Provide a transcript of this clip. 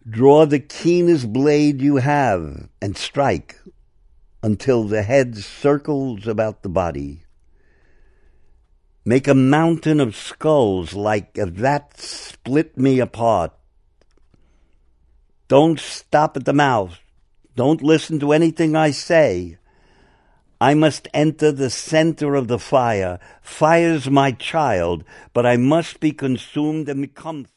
Draw the keenest blade you have and strike until the head circles about the body. Make a mountain of skulls like that split me apart. Don't stop at the mouth. Don't listen to anything I say. I must enter the center of the fire. Fire's my child, but I must be consumed and become